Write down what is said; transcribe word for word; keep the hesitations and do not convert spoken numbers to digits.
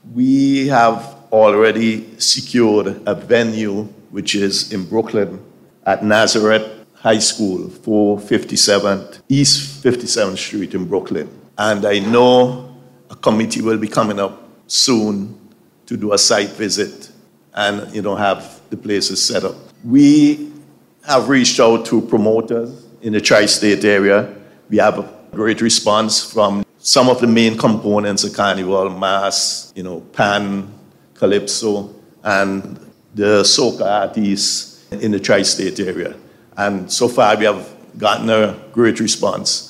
We have already secured a venue, which is in Brooklyn at Nazareth High School, four fifty-seven East fifty-seventh Street in Brooklyn. And I know a committee will be coming up soon to do a site visit and, you know, have the places set up. We have reached out to promoters in the tri-state area. We have a great response from some of the main components of Carnival, Mass, you know, Pan, Calypso, and the soca artists in the tri-state area. And so far we have gotten a great response.